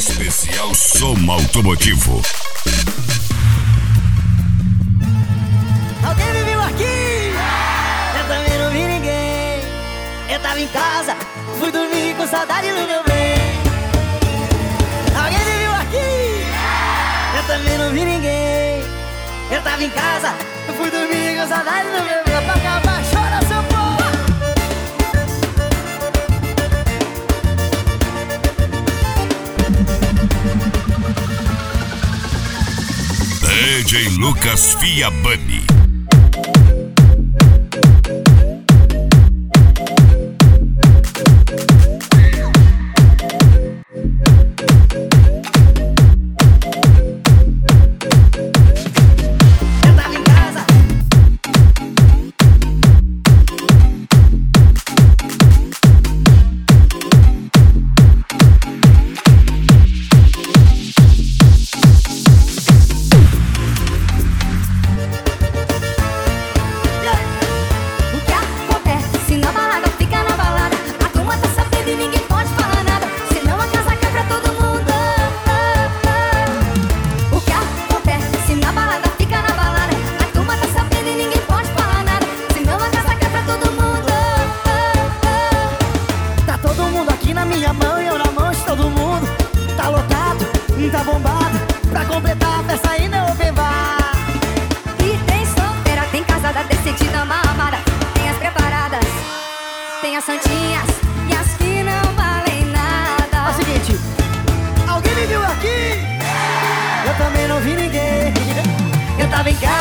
Especial Som Automotivo. Alguém me viu aqui? Eu também não vi ninguém. Eu tava em casa, fui dormir com saudade do meu bem. Alguém me viu aqui? Eu também não vi ninguém. Eu tava em casa, fui dormir com saudade do meu bem. Pra acabar, chora seu povo. DJ Lucas Fiabani. Tá bombado, pra completar a festa ainda é open bar. E tem solteira, tem casada, decidida, mamada. Tem as preparadas, tem as santinhas e as que não valem nada. É o seguinte, alguém me viu aqui? Eu também não vi ninguém. Eu tava em casa.